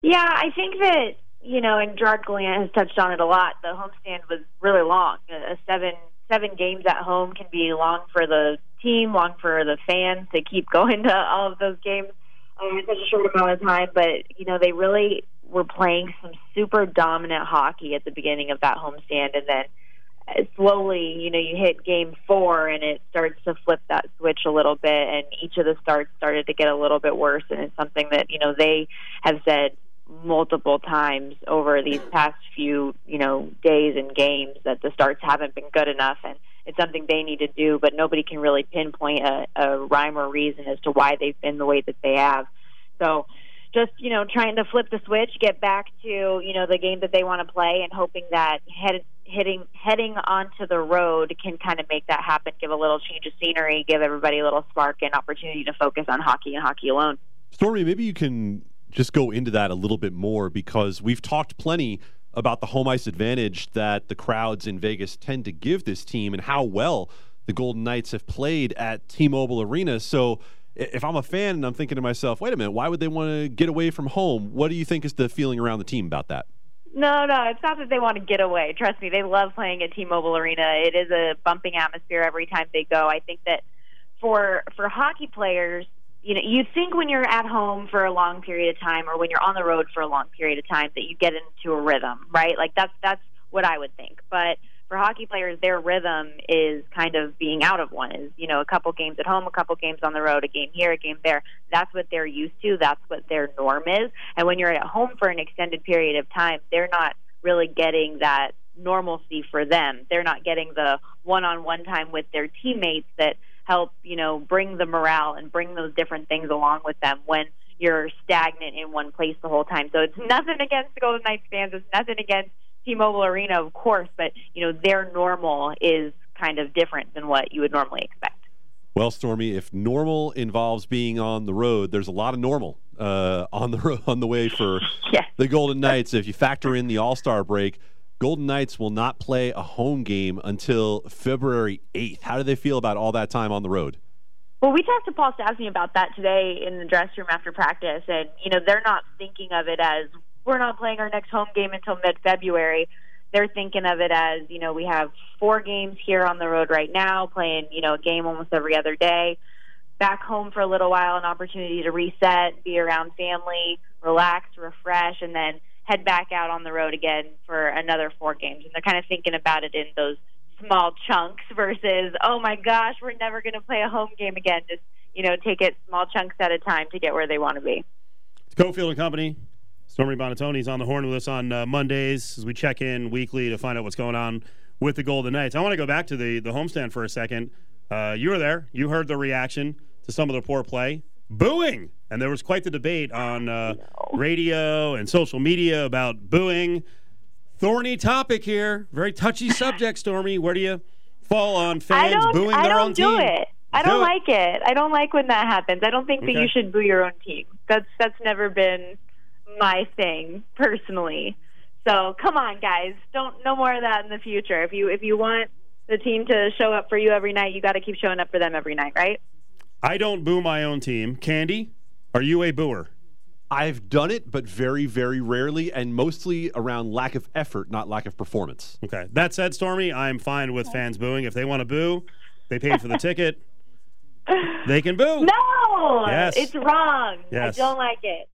Yeah, I think that, and Gerard Gallant has touched on it a lot. The homestand was really long. Seven games at home can be long for the team, long for the fans to keep going to all of those games in such a short amount of time. But, they really were playing some super dominant hockey at the beginning of that homestand. And then slowly, you hit game 4 and it starts to flip that switch a little bit. And each of the starts started to get a little bit worse. And it's something that, they have said multiple times over these past few, days and games that the starts haven't been good enough, and it's something they need to do, but nobody can really pinpoint a rhyme or reason as to why they've been the way that they have. So just, trying to flip the switch, get back to, the game that they want to play, and hoping that heading onto the road can kind of make that happen, give a little change of scenery, give everybody a little spark and opportunity to focus on hockey and hockey alone. Stormy, maybe you can just go into that a little bit more, because we've talked plenty about the home ice advantage that the crowds in Vegas tend to give this team and how well the Golden Knights have played at T-Mobile Arena. So if I'm a fan and I'm thinking to myself, wait a minute, why would they want to get away from home? What do you think is the feeling around the team about that? No, it's not that they want to get away. Trust me, they love playing at T-Mobile Arena. It is a bumping atmosphere every time they go. I think that for hockey players, you think when you're at home for a long period of time, or when you're on the road for a long period of time, that you get into a rhythm, right? Like that's what I would think. But for hockey players, their rhythm is kind of being out of one. Is a couple games at home, a couple games on the road, a game here, a game there. That's what they're used to. That's what their norm is. And when you're at home for an extended period of time, they're not really getting that normalcy for them. They're not getting the one-on-one time with their teammates that help, bring the morale and bring those different things along with them when you're stagnant in one place the whole time. So it's nothing against the Golden Knights fans. It's nothing against T-Mobile Arena, of course, but, their normal is kind of different than what you would normally expect. Well, Stormy, if normal involves being on the road, there's a lot of normal on the way for yes. the Golden Knights. If you factor in the All-Star break, Golden Knights will not play a home game until February 8th. How do they feel about all that time on the road? Well, we talked to Paul Stastny about that today in the dressing room after practice, and, they're not thinking of it as we're not playing our next home game until mid-February. They're thinking of it as, we have 4 games here on the road right now, playing, a game almost every other day. Back home for a little while, an opportunity to reset, be around family, relax, refresh, and then head back out on the road again for another 4 games. And they're kind of thinking about it in those small chunks versus, oh my gosh, we're never going to play a home game again. Just, take it small chunks at a time to get where they want to be. It's Cofield and Company. Stormy Buonantony's on the horn with us on Mondays as we check in weekly to find out what's going on with the Golden Knights. I want to go back to the homestand for a second. You were there. You heard the reaction to some of the poor play. Booing! And there was quite the debate on radio and social media about booing. Thorny topic here. Very touchy subject, Stormy. Where do you fall on fans booing their own team? I don't do it. I don't like it. I don't like when that happens. I don't think that you should boo your own team. That's never been my thing, personally. So come on, guys. No more of that in the future. If you want the team to show up for you every night, you got to keep showing up for them every night, right? I don't boo my own team. Candy, are you a booer? I've done it, but very, very rarely, and mostly around lack of effort, not lack of performance. Okay. That said, Stormy, I'm fine with fans booing. If they want to boo, they paid for the ticket. They can boo. No! Yes. It's wrong. Yes. I don't like it.